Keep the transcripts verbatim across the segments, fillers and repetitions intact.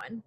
one.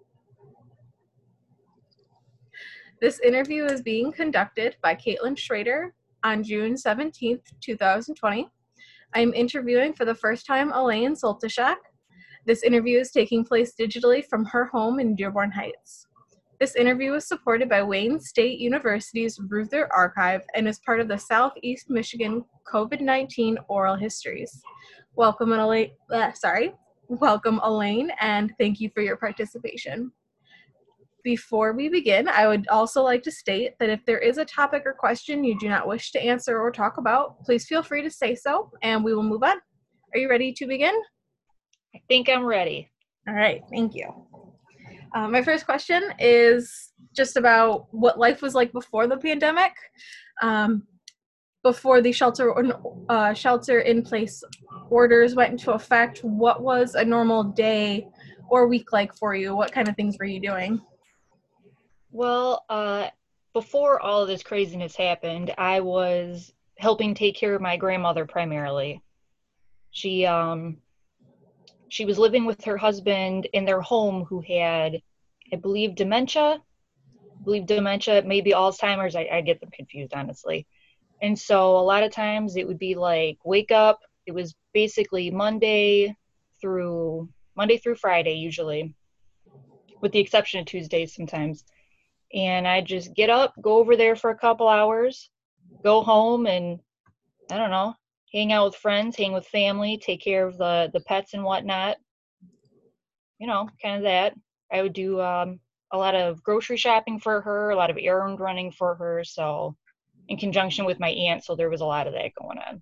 This interview is being conducted by Caitlin Schrader on June seventeenth, two thousand twenty. I am interviewing for the first time Elaine Soltysiak. This interview is taking place digitally from her home in Dearborn Heights. This interview is supported by Wayne State University's Reuther Archive and is part of the Southeast Michigan COVID nineteen Oral Histories. Welcome, Elaine. Uh, sorry, welcome, Elaine, and thank you for your participation. Before we begin, I would also like to state that if there is a topic or question you do not wish to answer or talk about, please feel free to say so, and we will move on. Are you ready to begin? I think I'm ready. All right, thank you. Uh, my first question is just about what life was like before the pandemic, um, before the shelter uh, shelter in place orders went into effect. What was a normal day or week like for you? What kind of things were you doing? Well, uh, before all of this craziness happened, I was helping take care of my grandmother primarily. She um, she was living with her husband in their home who had, I believe, dementia. I believe dementia, maybe Alzheimer's. I, I get them confused, honestly. And so a lot of times it would be like, wake up. It was basically Monday through Monday through Friday, usually, with the exception of Tuesdays sometimes. And I just get up, go over there for a couple hours, go home and, I don't know, hang out with friends, hang with family, take care of the, the pets and whatnot. You know, kind of that. I would do um, a lot of grocery shopping for her, a lot of errand running for her, so in conjunction with my aunt, so there was a lot of that going on.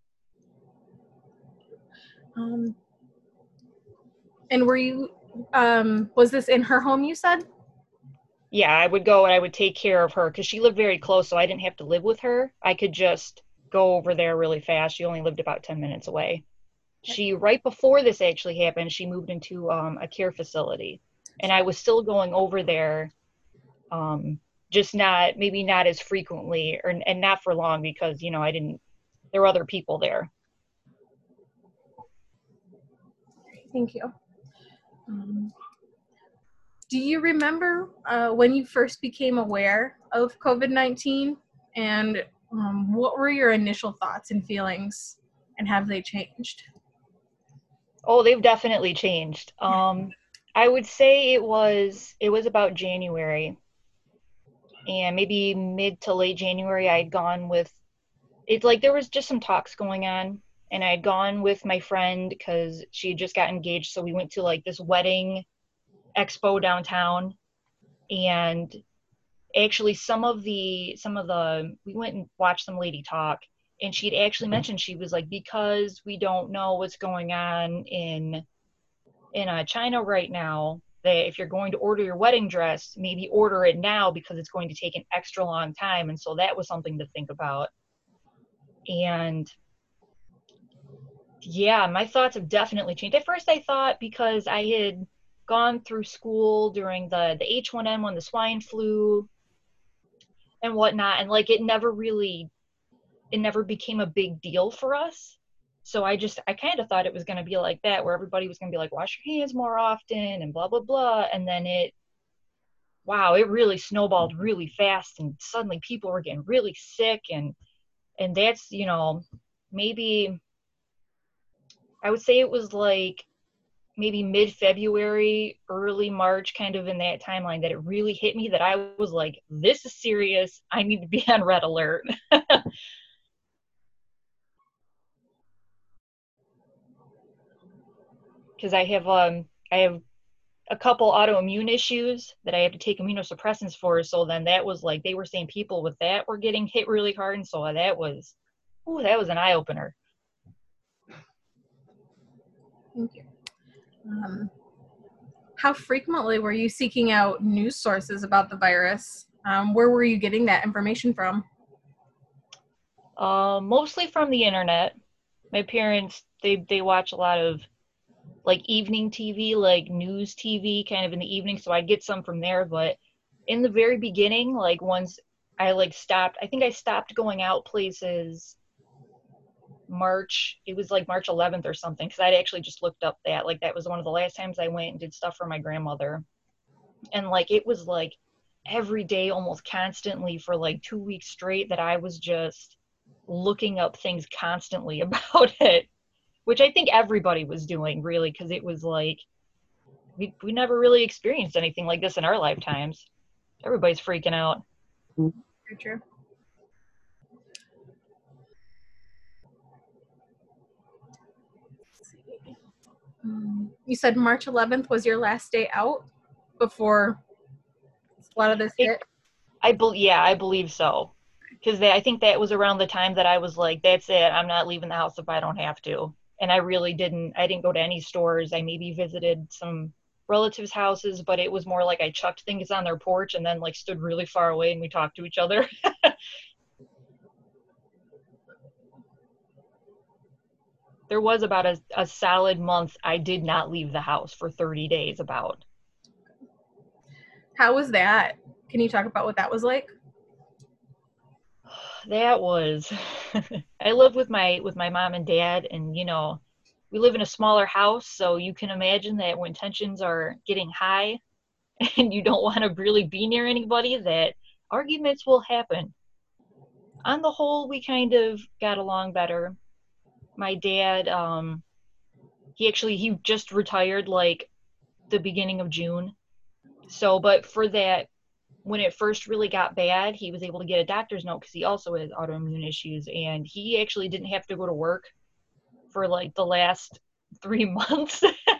Um, and were you, um, was this in her home, you said? Yeah, I would go and I would take care of her because she lived very close, so I didn't have to live with her. I could just go over there really fast. She only lived about ten minutes away. She, right before this actually happened, she moved into um, a care facility. And I was still going over there, um, just not, maybe not as frequently, or and not for long because, you know, I didn't, there were other people there. Thank you. Um, do you remember uh, when you first became aware of COVID nineteen? And um, what were your initial thoughts and feelings, and have they changed? Oh, they've definitely changed. Um, I would say it was, it was about January. And maybe mid to late January, I had gone with, it's like there was just some talks going on. And I had gone with my friend because she had just got engaged. So we went to like this wedding expo downtown. And actually some of the, some of the, we went and watched some lady talk. And she'd actually mentioned, she was like, because we don't know what's going on in, in uh, China right now, that if you're going to order your wedding dress, maybe order it now because it's going to take an extra long time. And so that was something to think about. And yeah, my thoughts have definitely changed. At first I thought because I had gone through school during the, the H one N one, the swine flu and whatnot, and like it never really, it never became a big deal for us. So I just, I kind of thought it was going to be like that, where everybody was going to be like, wash your hands more often and blah, blah, blah. And then it, wow, it really snowballed really fast. And suddenly people were getting really sick. And, and that's, you know, maybe, I would say it was like maybe mid-February, early March, kind of in that timeline that it really hit me that I was like, this is serious. I need to be on red alert. Because I have um I have a couple autoimmune issues that I have to take immunosuppressants for. So then that was like, they were saying people with that were getting hit really hard. And so that was, ooh, that was an eye opener. Thank you. Um, how frequently were you seeking out news sources about the virus? Um, where were you getting that information from? Uh, mostly from the internet. My parents, they, they watch a lot of like evening T V, like news T V kind of in the evening. So I get some from there. But in the very beginning, like once I like stopped, I think I stopped going out places March, it was like March eleventh or something. Cause I'd actually just looked up that, like that was one of the last times I went and did stuff for my grandmother. And like, it was like every day, almost constantly for like two weeks straight that I was just looking up things constantly about it, which I think everybody was doing really, because it was like, we, we never really experienced anything like this in our lifetimes. Everybody's freaking out. Very true. You said March eleventh was your last day out before a lot of this It, hit? I be, yeah, I believe so. Because I think that was around the time that I was like, that's it. I'm not leaving the house if I don't have to. And I really didn't, I didn't go to any stores. I maybe visited some relatives' houses, but it was more like I chucked things on their porch and then like stood really far away and we talked to each other. There was about a, a solid month I did not leave the house for thirty days about. How was that? Can you talk about what that was like? That was I lived with my with my mom and dad, and you know, we live in a smaller house, so you can imagine that when tensions are getting high and you don't want to really be near anybody, that arguments will happen. On the whole, we kind of got along better. My dad, um, he actually he just retired like the beginning of June. So, but for that, when it first really got bad, he was able to get a doctor's note because he also has autoimmune issues, and he actually didn't have to go to work for like the last three months.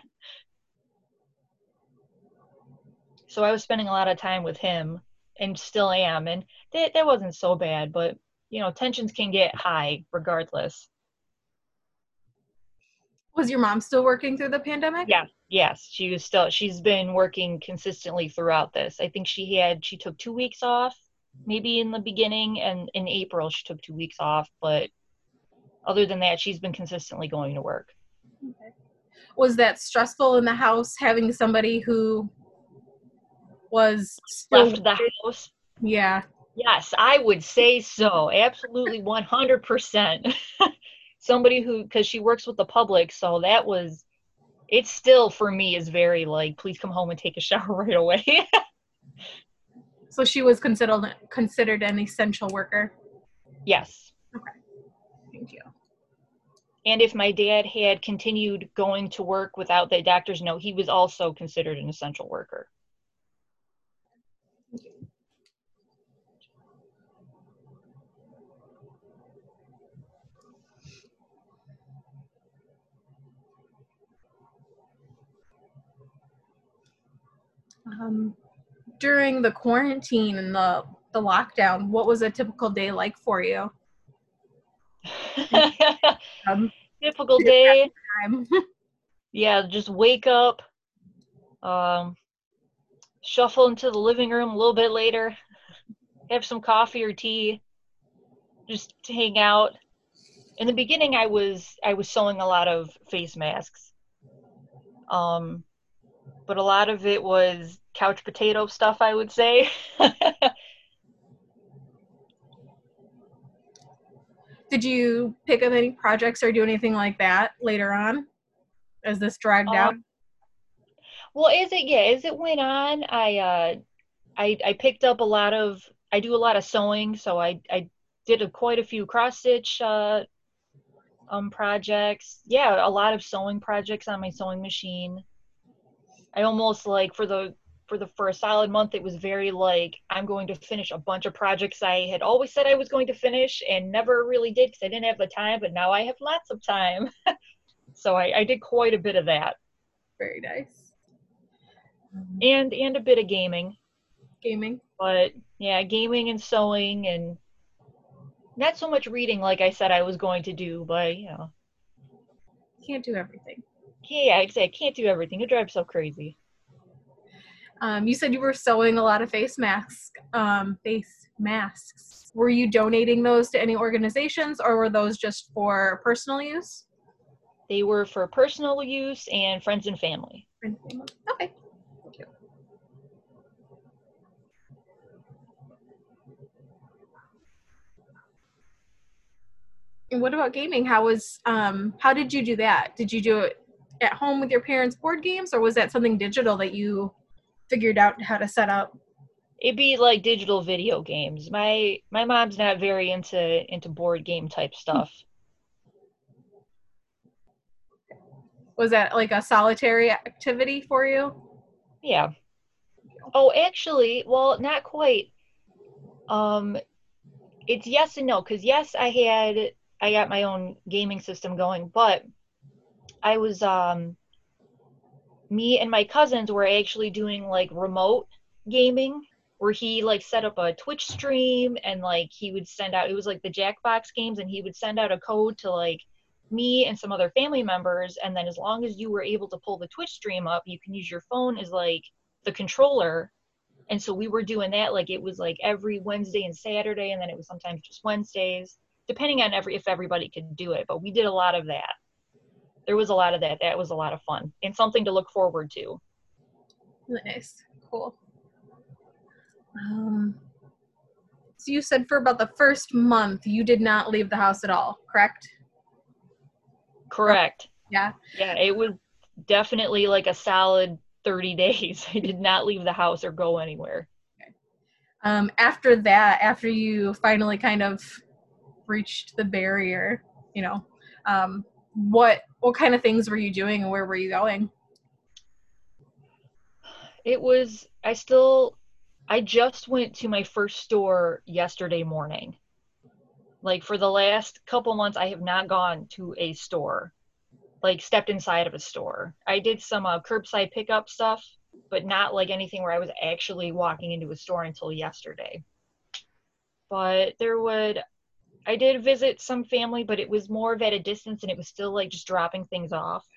So I was spending a lot of time with him, and still am, and that that wasn't so bad. But you know, tensions can get high regardless. Was your mom still working through the pandemic? Yeah, yes, she was still. She's been working consistently throughout this. I think she had she took two weeks off, maybe in the beginning, and in April she took two weeks off. But other than that, she's been consistently going to work. Okay. Was that stressful in the house having somebody who was still Left the house? Yeah. Yes, I would say so. Absolutely one hundred percent. Somebody who, because she works with the public, so that was, it still for me is very like, please come home and take a shower right away. So she was considered considered an essential worker? Yes. Okay. Thank you. And if my dad had continued going to work without the doctor's note, he was also considered an essential worker. Thank you. Um, during the quarantine and the, the lockdown, what was a typical day like for you? Um, Typical day. time. Yeah, just wake up, um, shuffle into the living room a little bit later, have some coffee or tea, just to hang out. In the beginning, I was I was sewing a lot of face masks, um, but a lot of it was couch potato stuff, I would say. Did you pick up any projects or do anything like that later on as this dragged um, out? well, as it yeah, as it went on, I uh, I I picked up a lot of I do a lot of sewing, so I I did a, quite a few cross stitch uh, um projects. Yeah, a lot of sewing projects on my sewing machine. I almost like for the for the for a solid month it was very like I'm going to finish a bunch of projects I had always said I was going to finish and never really did because I didn't have the time, but now I have lots of time. So I, I did quite a bit of that. Very nice. And and a bit of gaming. Gaming. But yeah, gaming and sewing and not so much reading like I said I was going to do, but you know. Can't do everything. Yeah, I'd say I can't do everything. It drives so crazy. Um, you said you were sewing a lot of face masks. Um, face masks. Were you donating those to any organizations, or were those just for personal use? They were for personal use and friends and family. Okay. Thank you. And what about gaming? How was um how did you do that? Did you do it at home with your parents' board games, or was that something digital that you figured out how to set up? It'd be like digital video games. My my mom's not very into into board game type stuff. Was that like a solitary activity for you? Yeah. Oh, actually, well, not quite. Um, it's yes and no, because yes, I had I got my own gaming system going, but I was um me and my cousins were actually doing like remote gaming where he like set up a Twitch stream and like he would send out, it was like the Jackbox games, and he would send out a code to like me and some other family members, and then as long as you were able to pull the Twitch stream up, you can use your phone as like the controller. And so we were doing that, like it was like every Wednesday and Saturday, and then it was sometimes just Wednesdays, depending on every if everybody could do it. But we did a lot of that. There was a lot of that. That was a lot of fun and something to look forward to. Nice. Cool. Um, so you said for about the first month you did not leave the house at all, correct? Correct. Yeah. Yeah, it was definitely like a solid thirty days. I did not leave the house or go anywhere. Okay. Um, after that, after you finally kind of reached the barrier, you know, um, what what kind of things were you doing and where were you going? It was, I still, I just went to my first store yesterday morning. Like for the last couple months, I have not gone to a store, like stepped inside of a store. I did some uh, curbside pickup stuff, but not like anything where I was actually walking into a store until yesterday. But there would, I did visit some family, but it was more of at a distance, and it was still like just dropping things off.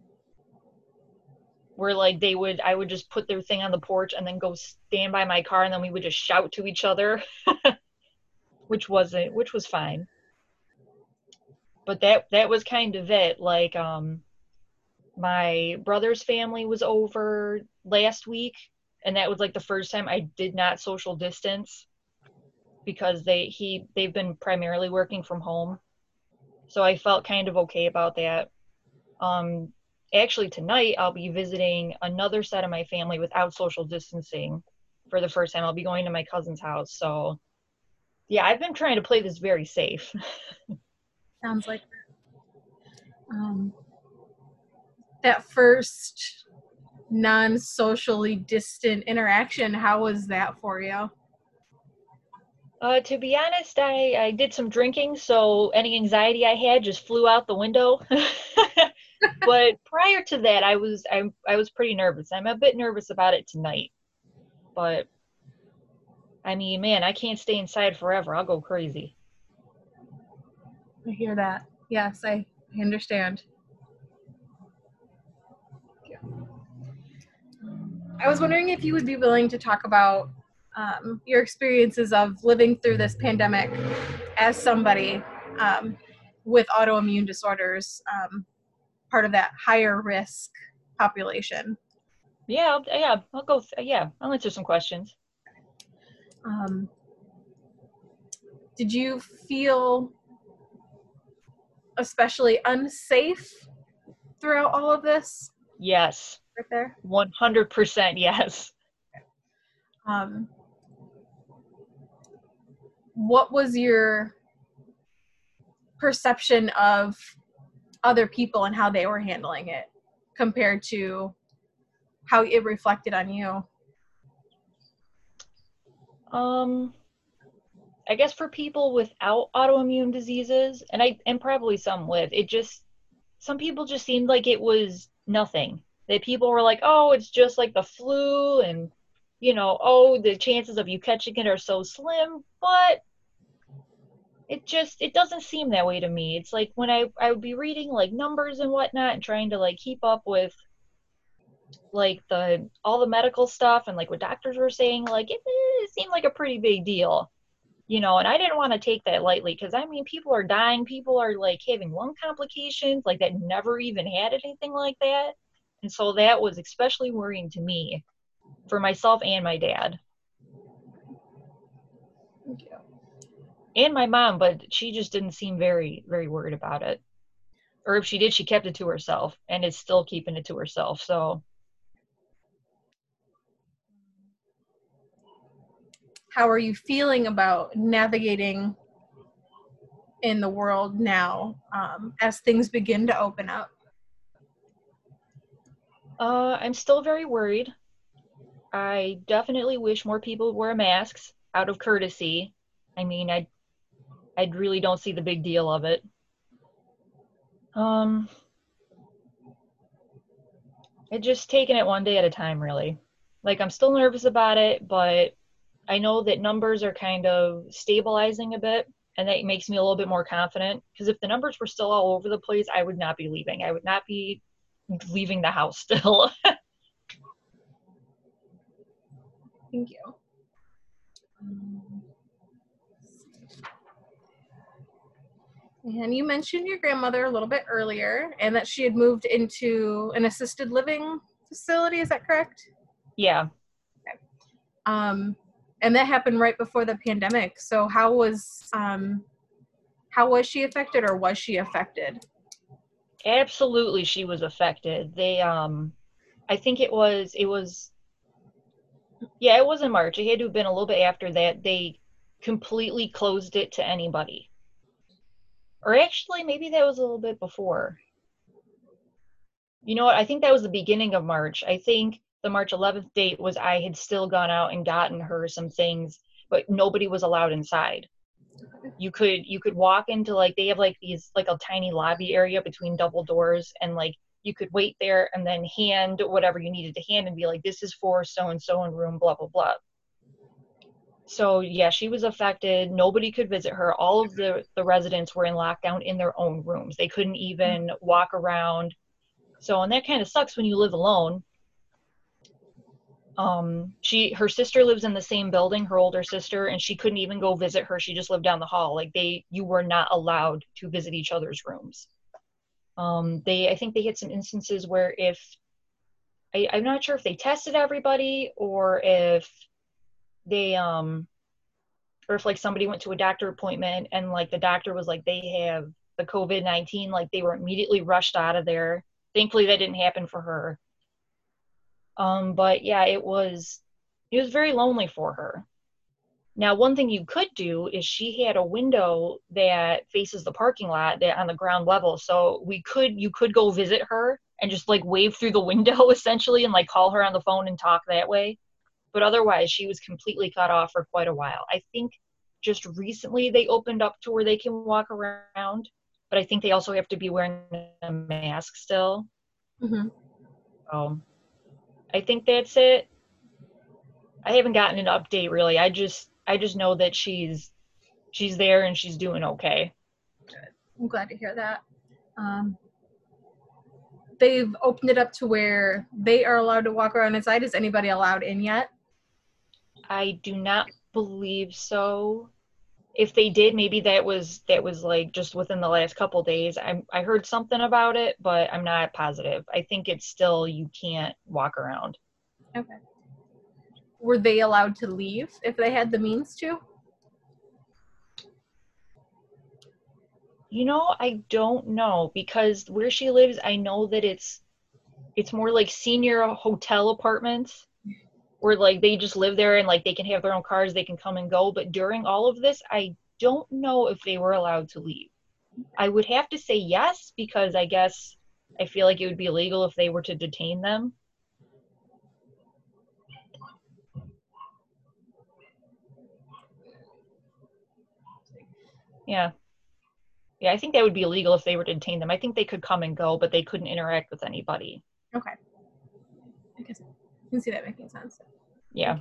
Where like they would, I would just put their thing on the porch and then go stand by my car, and then we would just shout to each other, which wasn't, which was fine. But that that was kind of it. Like um, my brother's family was over last week, and that was like the first time I did not social distance because they he they've been primarily working from home, so I felt kind of okay about that. Um, actually, tonight I'll be visiting another set of my family without social distancing for the first time. I'll be going to my cousin's house. So, yeah, I've been trying to play this very safe. Sounds like um, that first non-socially distant interaction. How was that for you? Uh, to be honest, I, I did some drinking, so any anxiety I had just flew out the window. But prior to that, I was I, I was pretty nervous. I'm a bit nervous about it tonight. But I mean, man, I can't stay inside forever. I'll go crazy. I hear that. Yes, I, I understand. I was wondering if you would be willing to talk about um, your experiences of living through this pandemic as somebody um, with autoimmune disorders, um, part of that higher risk population. Yeah, I'll, yeah, I'll go. Yeah, I'll answer some questions. Um, did you feel especially unsafe throughout all of this? Yes. Right there? one hundred percent yes. Um, what was your perception of other people and how they were handling it compared to how it reflected on you? Um, I guess for people without autoimmune diseases, and I and probably some with, it just, some people just seemed like it was nothing. That people were like, oh, it's just like the flu, and you know, oh, the chances of you catching it are so slim. But it just, it doesn't seem that way to me. It's like when I I would be reading like numbers and whatnot and trying to like keep up with like the all the medical stuff and like what doctors were saying, like it, it seemed like a pretty big deal, you know. And I didn't want to take that lightly, because I mean, people are dying, people are like having lung complications like that never even had anything like that. And so that was especially worrying to me, for myself and my dad. Thank you. And my mom, but she just didn't seem very very worried about it. Or if she did, she kept it to herself and is still keeping it to herself. So how are you feeling about navigating in the world now um, as things begin to open up? Uh, I'm still very worried. I definitely wish more people would wear masks out of courtesy. I mean, I I really don't see the big deal of it. Um, it's just taking it one day at a time, really. Like, I'm still nervous about it, but I know that numbers are kind of stabilizing a bit, and that makes me a little bit more confident. Because if the numbers were still all over the place, I would not be leaving. I would not be leaving the house still. Thank you. Um, And you mentioned your grandmother a little bit earlier and that she had moved into an assisted living facility. Is that correct? Yeah. Okay. Um, and that happened right before the pandemic. So how was um, how was she affected, or was she affected? Absolutely, she was affected. They, um, I think it was, it was, yeah, it was in March. It had to have been a little bit after that. They completely closed it to anybody. Or actually, maybe that was a little bit before. You know what? I think that was the beginning of March. I think the March eleventh date was I had still gone out and gotten her some things, but nobody was allowed inside. You could you could walk into, like, they have like these, like, a tiny lobby area between double doors, and like you could wait there and then hand whatever you needed to hand and be like, this is for so and so in room blah blah blah. So yeah, she was affected. Nobody could visit her. All of the the residents were in lockdown in their own rooms. They couldn't even walk around. So, and that kind of sucks when you live alone. Um, she, her sister lives in the same building, her older sister, and she couldn't even go visit her. She just lived down the hall. Like, they, you were not allowed to visit each other's rooms. Um, they, I think they had some instances where if, I, I'm not sure if they tested everybody or if they, um, or if like somebody went to a doctor appointment and like the doctor was like, they have the COVID nineteen, like they were immediately rushed out of there. Thankfully that didn't happen for her. Um, but yeah, it was, it was very lonely for her. Now, one thing you could do is she had a window that faces the parking lot that on the ground level. So we could, you could go visit her and just like wave through the window essentially and like call her on the phone and talk that way. But otherwise she was completely cut off for quite a while. I think just recently they opened up to where they can walk around, but I think they also have to be wearing a mask still. Mm-hmm. So I think that's it. I haven't gotten an update really. I just I just know that she's she's there and she's doing okay. Good. I'm glad to hear that. Um, they've opened it up to where they are allowed to walk around inside. Is anybody allowed in yet? I do not believe so. If they did, maybe that was that was like just within the last couple days. I I heard something about it, but I'm not positive. I think it's still, you can't walk around. Okay. Were they allowed to leave if they had the means to? You know, I don't know, because where she lives, I know that it's it's more like senior hotel apartments where like they just live there and like they can have their own cars, they can come and go. But during all of this, I don't know if they were allowed to leave. I would have to say yes, because I guess I feel like it would be illegal if they were to detain them. Yeah. Yeah, I think that would be illegal if they were to detain them. I think they could come and go, but they couldn't interact with anybody. Okay. I guess I can see that making sense. Yeah.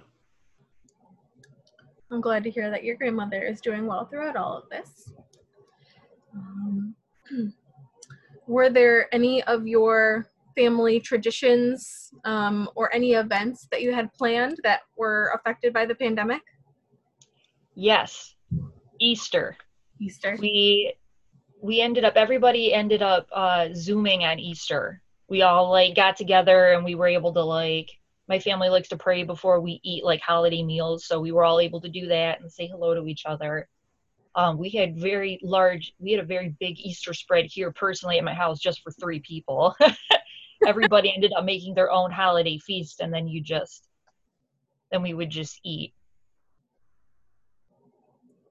I'm glad to hear that your grandmother is doing well throughout all of this. Um, were there any of your family traditions um, or any events that you had planned that were affected by the pandemic? Yes. Easter. Easter. We we ended up, everybody ended up uh, Zooming on Easter. We all like got together and we were able to like, my family likes to pray before we eat like holiday meals. So we were all able to do that and say hello to each other. Um, we had very large, we had a very big Easter spread here personally at my house just for three people. Everybody ended up making their own holiday feast, and then you just, then we would just eat.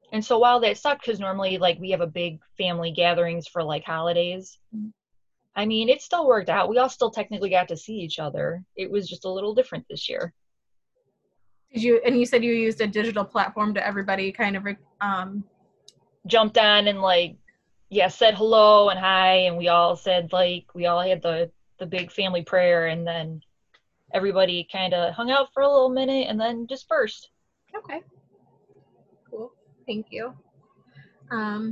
And so while that sucked, because normally like we have a big family gatherings for like holidays, I mean, it still worked out. We all still technically got to see each other. It was just a little different this year. Did you, and you said you used a digital platform to everybody kind of, um, jumped on and like, yeah, said hello and hi. And we all said like, we all had the, the big family prayer, and then everybody kind of hung out for a little minute and then dispersed. Okay. Cool. Thank you. Um,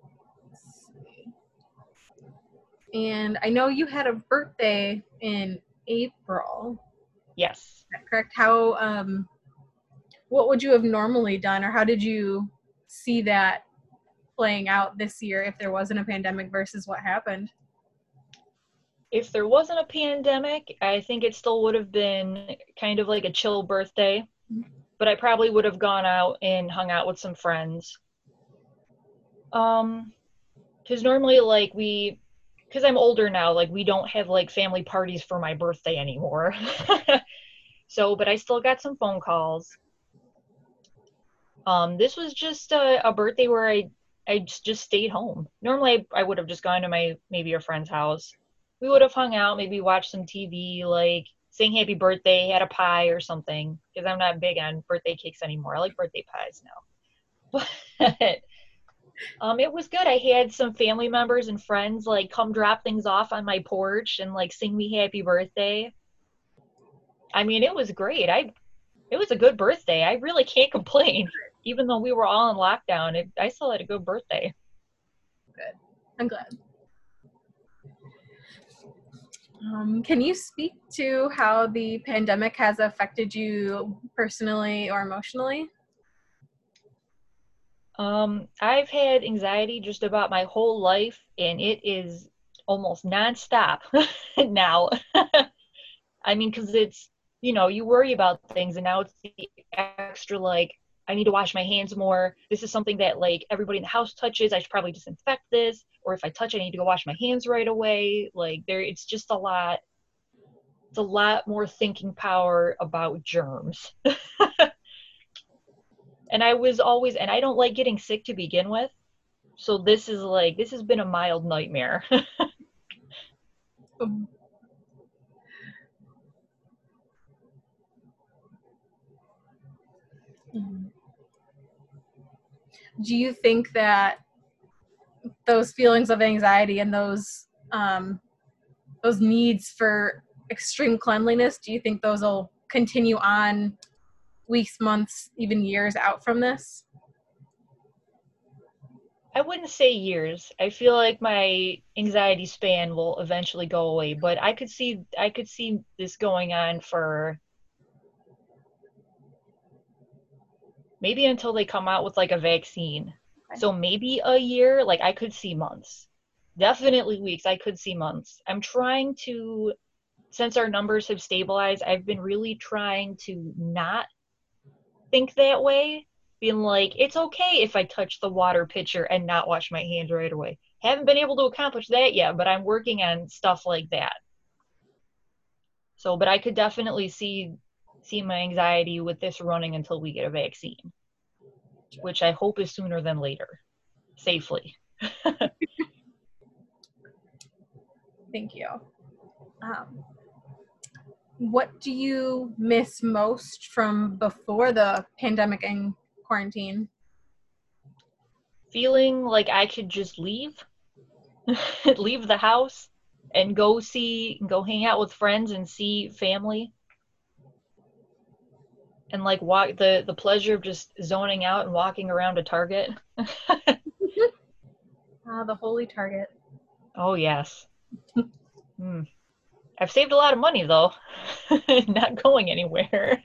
and I know you had a birthday in April. Yes. Is that correct? How, um, what would you have normally done, or how did you see that playing out this year if there wasn't a pandemic versus what happened? If there wasn't a pandemic, I think it still would have been kind of like a chill birthday, but I probably would have gone out and hung out with some friends. Um, because normally like we, because I'm older now, like we don't have like family parties for my birthday anymore. So, but I still got some phone calls. Um, this was just a, a birthday where I I just, just stayed home. Normally I, I would have just gone to my maybe a friend's house. We would have hung out, maybe watched some T V, like saying happy birthday, had a pie or something, because I'm not big on birthday cakes anymore. I like birthday pies now. But um, it was good. I had some family members and friends like come drop things off on my porch and like sing me happy birthday. I mean, it was great. I It was a good birthday. I really can't complain. Even though we were all in lockdown, it, I still had a good birthday. Good. I'm glad. Um, can you speak to how the pandemic has affected you personally or emotionally? Um, I've had anxiety just about my whole life, and it is almost nonstop now. I mean, because it's, you know, you worry about things, and now it's the extra, like, I need to wash my hands more. This is something that, like, everybody in the house touches. I should probably disinfect this. Or if I touch it, I need to go wash my hands right away. Like, there, it's just a lot. It's a lot more thinking power about germs. And I was always, and I don't like getting sick to begin with. So this is like, this has been a mild nightmare. Um, Do you think that those feelings of anxiety and those um, those needs for extreme cleanliness, do you think those will continue on weeks, months, even years out from this? I wouldn't say years. I feel like my anxiety span will eventually go away, but I could see I could see this going on for maybe until they come out with like a vaccine. Okay. So maybe a year, like I could see months. Definitely weeks, I could see months. I'm trying to, since our numbers have stabilized, I've been really trying to not think that way, being like, it's okay if I touch the water pitcher and not wash my hands right away. Haven't been able to accomplish that yet, but I'm working on stuff like that. So, but I could definitely see see my anxiety with this running until we get a vaccine, which I hope is sooner than later, safely. Thank you. Um, what do you miss most from before the pandemic and quarantine? Feeling like I could just leave, leave the house and go see, go hang out with friends and see family. And like walk the the pleasure of just zoning out and walking around a Target. Ah, the holy Target. Oh yes. Hmm. I've saved a lot of money though, not going anywhere.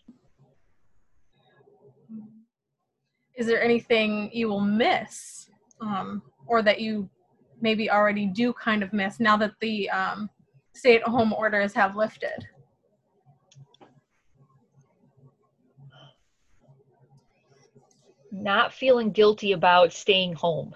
Is there anything you will miss, um, or that you maybe already do kind of miss now that the um, stay-at-home orders have lifted? Not feeling guilty about staying home.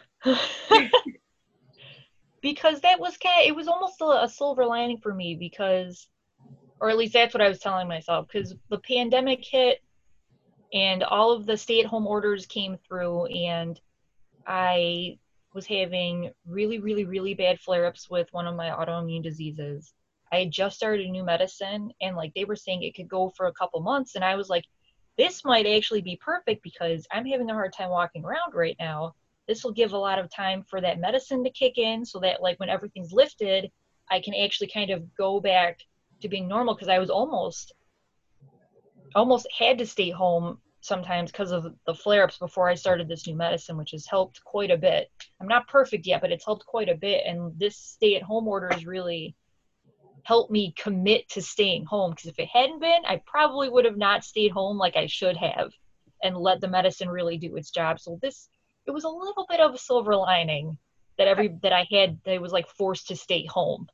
Because that was kind of, it was almost a, a silver lining for me, because, or at least that's what I was telling myself, because the pandemic hit and all of the stay-at-home orders came through, and I was having really, really, really bad flare-ups with one of my autoimmune diseases. I had just started a new medicine, and like they were saying it could go for a couple months, and I was like, this might actually be perfect because I'm having a hard time walking around right now. This will give a lot of time for that medicine to kick in so that like when everything's lifted, I can actually kind of go back to being normal, because I was almost almost had to stay home sometimes because of the flare-ups before I started this new medicine, which has helped quite a bit. I'm not perfect yet, but it's helped quite a bit, and this stay-at-home order has really helped me commit to staying home, because if it hadn't been, I probably would have not stayed home like I should have and let the medicine really do its job. So this, it was a little bit of a silver lining that every that I had, that I was like forced to stay home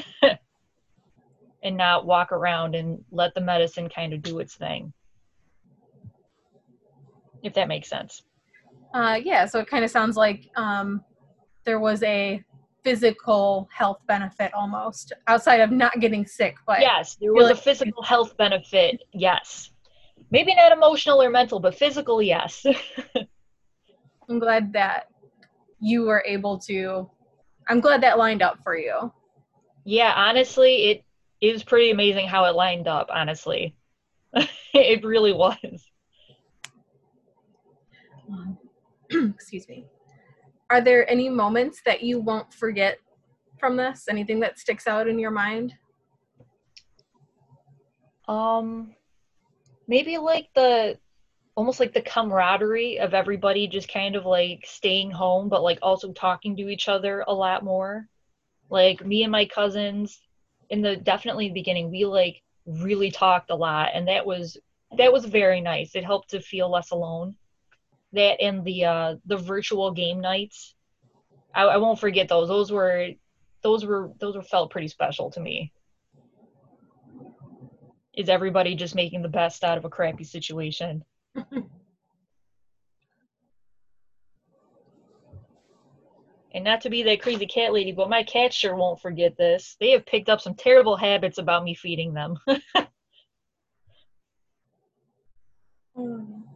and not walk around and let the medicine kind of do its thing, if that makes sense. Uh, yeah, so it kind of sounds like um, there was a physical health benefit almost, outside of not getting sick. But yes, there was a physical health benefit, yes. Maybe not emotional or mental, but physical, yes. I'm glad that you were able to, I'm glad that lined up for you. Yeah, honestly, it, it was pretty amazing how it lined up, honestly. It really was. Excuse me. Are there any moments that you won't forget from this? Anything that sticks out in your mind? Um, maybe like the, almost like the camaraderie of everybody just kind of like staying home, but like also talking to each other a lot more. Like me and my cousins in the, definitely the beginning, we like really talked a lot, and that was, that was very nice. It helped to feel less alone. That and the uh the virtual game nights, I, I won't forget those. Those were those were those were felt pretty special to me. Is everybody just making the best out of a crappy situation? And not to be that crazy cat lady, but my cats sure won't forget this. They have picked up some terrible habits about me feeding them. Mm.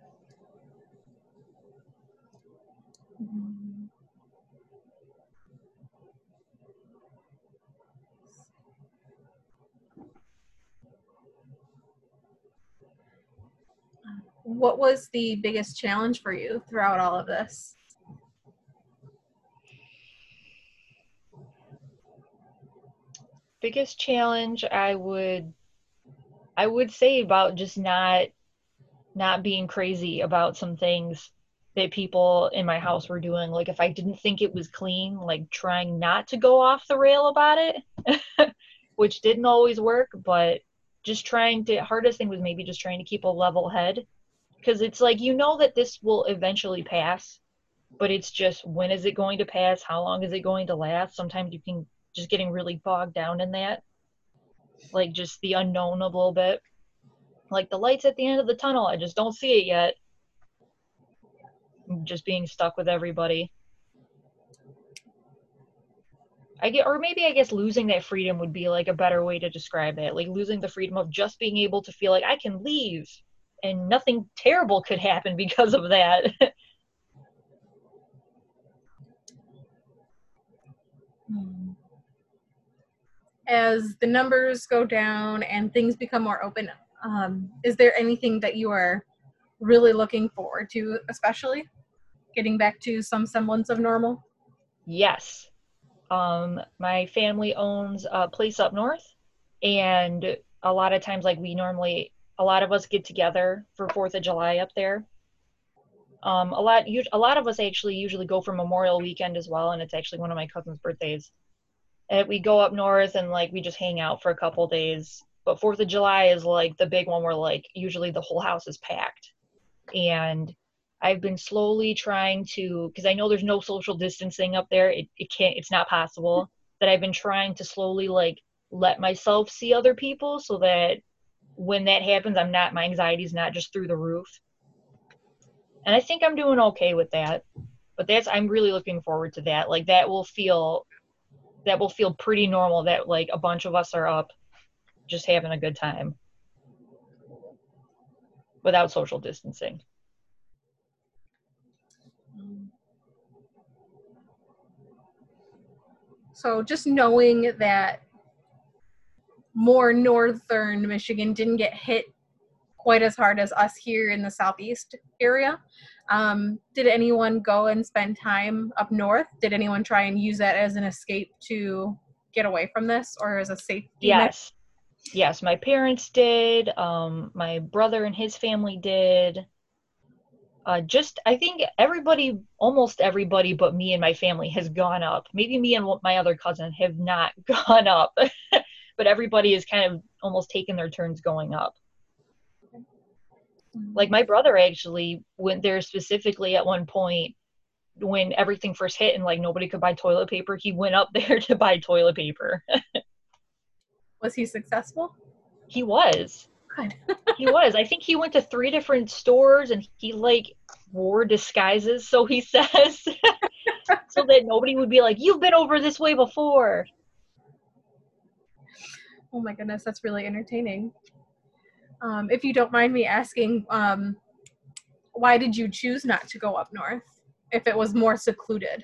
What was the biggest challenge for you throughout all of this? Biggest challenge, I would I would say about just not not being crazy about some things that people in my house were doing. Like if I didn't think it was clean, like trying not to go off the rail about it, which didn't always work, but just trying to, hardest thing was maybe just trying to keep a level head. Because it's like, you know that this will eventually pass, but it's just, when is it going to pass? How long is it going to last? Sometimes you can just getting really bogged down in that, like just the unknown a little bit. Like the lights at the end of the tunnel, I just don't see it yet. Just being stuck with everybody. I get, or maybe I guess losing that freedom would be like a better way to describe it. Like losing the freedom of just being able to feel like I can leave and nothing terrible could happen because of that. As the numbers go down and things become more open, um, is there anything that you are really looking forward to, especially getting back to some semblance of normal? Yes. Um, my family owns a place up north, and a lot of times, like we normally, a lot of us get together for Fourth of July up there. Um, a lot, a lot of us actually usually go for Memorial Weekend as well, and it's actually one of my cousin's birthdays. And we go up north and like we just hang out for a couple days. But Fourth of July is like the big one where like usually the whole house is packed. And I've been slowly trying to, because I know there's no social distancing up there. It, it can't, it's not possible. That I've been trying to slowly like let myself see other people so that when that happens, I'm not, my anxiety is not just through the roof. And I think I'm doing okay with that. But that's, I'm really looking forward to that. Like that will feel, that will feel pretty normal, that like a bunch of us are up just having a good time. without social distancing. So just knowing that more northern Michigan didn't get hit quite as hard as us here in the southeast area, um, did anyone go and spend time up north? Did anyone try and use that as an escape to get away from this, or as a safety Yes. Me- yes, my parents did. Um, my brother and his family did. Uh, just, I think everybody, almost everybody but me and my family has gone up. Maybe me and my other cousin have not gone up, but everybody has kind of almost taken their turns going up. Like my brother actually went there specifically at one point when everything first hit and like nobody could buy toilet paper. He went up there to buy toilet paper. Was he successful? He was. Good. He was. I think he went to three different stores and he like wore disguises, so he says, so that nobody would be like, you've been over this way before. Oh my goodness, that's really entertaining. Um, if you don't mind me asking, um, why did you choose not to go up north if it was more secluded?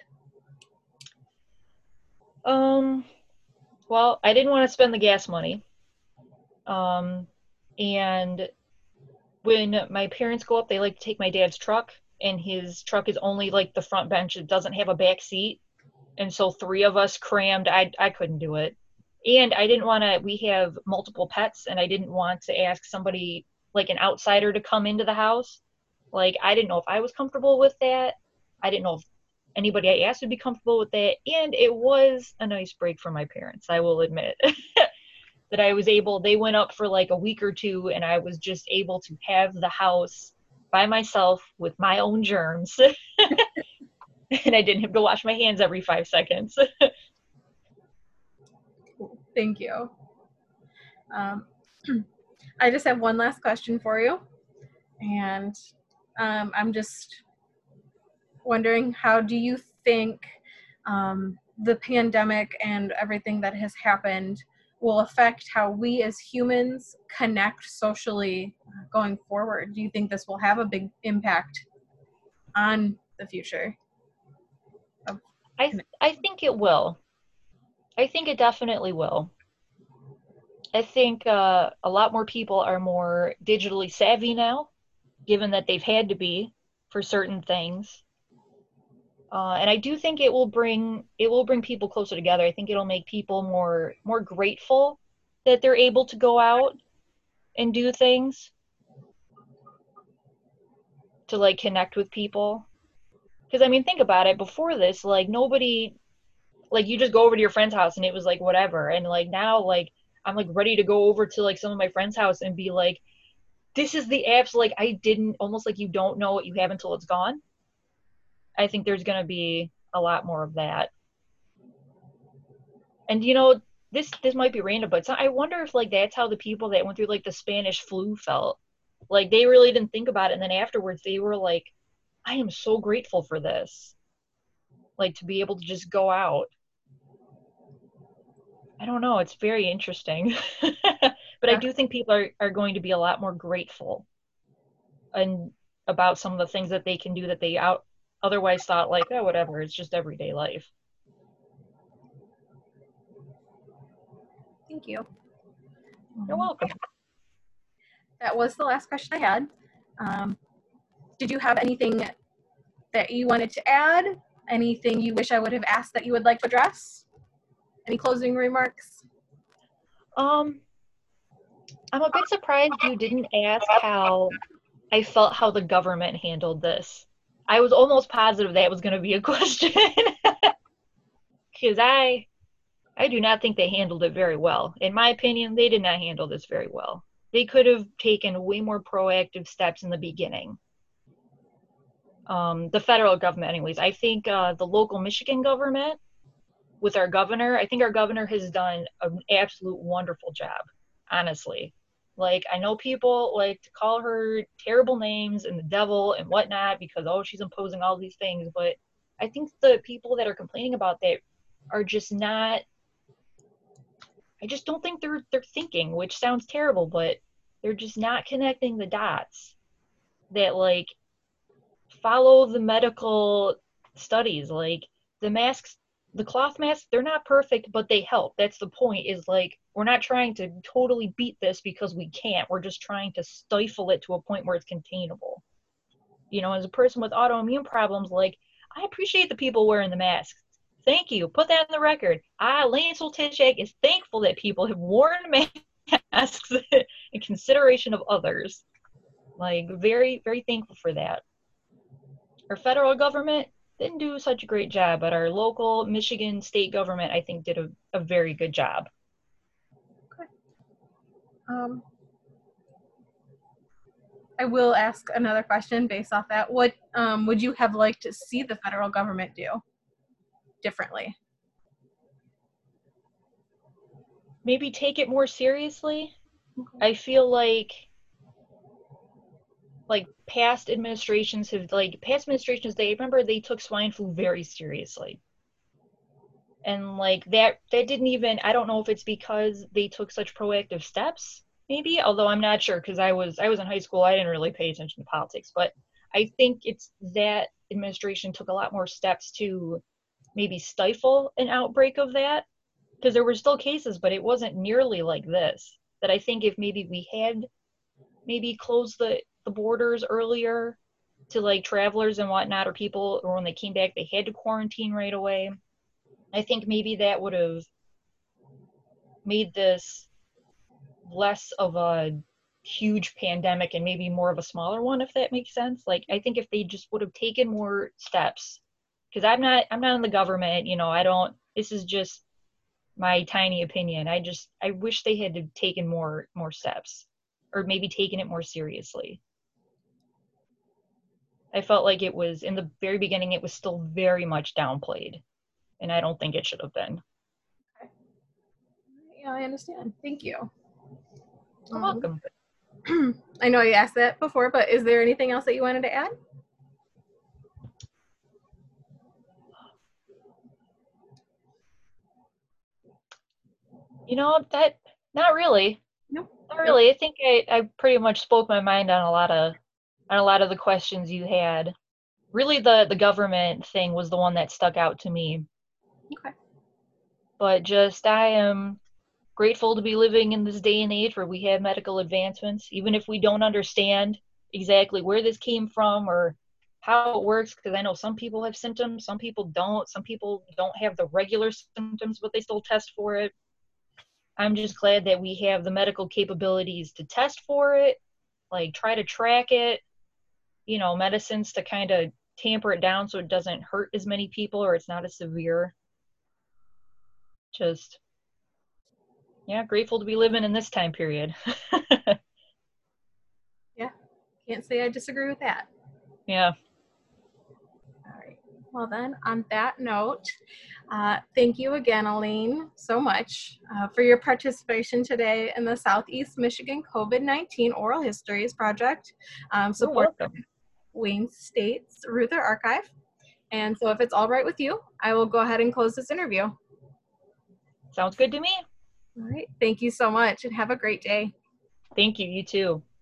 Um, well, I didn't want to spend the gas money. Um, and when my parents go up, they like to take my dad's truck, and his truck is only like the front bench. It doesn't have a back seat. And so three of us crammed. I, I couldn't do it. And I didn't want to, we have multiple pets, and I didn't want to ask somebody, like an outsider, to come into the house. Like, I didn't know if I was comfortable with that. I didn't know if anybody I asked would be comfortable with that. And it was a nice break for my parents, I will admit. That I was able, they went up for like a week or two, and I was just able to have the house by myself with my own germs. And I didn't have to wash my hands every five seconds. Thank you. Um, I just have one last question for you. And um, I'm just wondering, how do you think um, the pandemic and everything that has happened will affect how we as humans connect socially going forward? Do you think this will have a big impact on the future? I th- I think it will. I think it definitely will. I think uh, a lot more people are more digitally savvy now, given that they've had to be for certain things. Uh, and I do think it will bring it will bring people closer together. I think it'll make people more more grateful that they're able to go out and do things to like connect with people. Because I mean, think about it. Before this, like nobody, like you just go over to your friend's house and it was like whatever. And like now, like I'm like ready to go over to like some of my friends' house and be like, this is the apps. Like I didn't, almost like you don't know what you have until it's gone. I think there's gonna be a lot more of that. And you know, this this might be random, but so I wonder if like that's how the people that went through like the Spanish flu felt. Like they really didn't think about it, and then afterwards they were like, I am so grateful for this. Like to be able to just go out. I don't know, it's very interesting. But I Yeah. do think people are, are going to be a lot more grateful and about some of the things that they can do that they out otherwise thought like, oh, whatever, it's just everyday life. Thank you. You're welcome. That was the last question I had. Um, did you have anything that you wanted to add? Anything you wish I would have asked that you would like to address? Any closing remarks? Um, I'm a bit surprised you didn't ask how I felt how the government handled this. I was almost positive that was going to be a question. Because I, I do not think they handled it very well. In my opinion, they did not handle this very well. They could have taken way more proactive steps in the beginning. Um, the federal government, anyways. I think uh, the local Michigan government, with our governor, I think our governor has done an absolute wonderful job, honestly. Like, I know people like to call her terrible names and the devil and whatnot because, oh, she's imposing all these things. But I think the people that are complaining about that are just not, I just don't think they're they're thinking, which sounds terrible, but they're just not connecting the dots. that like follow the medical studies. Like the masks, the cloth masks, they're not perfect, but they help. That's the point, is like we're not trying to totally beat this because we can't. We're just trying to stifle it to a point where it's containable. You know, as a person with autoimmune problems, like I appreciate the people wearing the masks. Thank you. Put that in the record. I, Lane Soltysiak, is thankful that people have worn masks in consideration of others. Like, very, very thankful for that. Our federal government didn't do such a great job, but our local Michigan state government, I think, did a, a very good job. Okay. Um, I will ask another question based off that. What um, would you have liked to see the federal government do differently? Maybe take it more seriously. Okay. I feel like like past administrations have like past administrations, they remember they took swine flu very seriously. And like that that didn't even, I don't know if it's because they took such proactive steps, maybe, although I'm not sure because I was I was in high school, I didn't really pay attention to politics, but I think it's that administration took a lot more steps to maybe stifle an outbreak of that, because there were still cases, but it wasn't nearly like this. That I think if maybe we had maybe closed the, the borders earlier to like travelers and whatnot, or people, or when they came back, they had to quarantine right away. I think maybe that would have made this less of a huge pandemic and maybe more of a smaller one, if that makes sense. Like, I think if they just would have taken more steps, because I'm not, I'm not in the government, you know, I don't, this is just my tiny opinion. I just, I wish they had taken more, more steps, or maybe taken it more seriously. I felt like it was, in the very beginning, it was still very much downplayed, and I don't think it should have been. Okay. Yeah, I understand. Thank you. You're welcome. I know you asked that before, but is there anything else that you wanted to add? You know, that, not really. Nope. Not really. Nope. I think I, I pretty much spoke my mind on a lot of on a lot of the questions you had. Really, the, the government thing was the one that stuck out to me. Okay. But just, I am grateful to be living in this day and age where we have medical advancements, even if we don't understand exactly where this came from or how it works, because I know some people have symptoms, some people don't, some people don't have the regular symptoms, but they still test for it. I'm just glad that we have the medical capabilities to test for it, like try to track it, you know, medicines to kind of tamper it down so it doesn't hurt as many people or it's not as severe. Just, yeah, grateful to be living in this time period. Yeah, can't say I disagree with that. Yeah. All right. Well then, on that note, uh, thank you again, Elaine, so much uh, for your participation today in the Southeast Michigan COVID nineteen Oral Histories Project, um, supported by Wayne State's Reuther Archive. And so if it's all right with you, I will go ahead and close this interview. Sounds good to me. All right. Thank you so much and have a great day. Thank you. You too.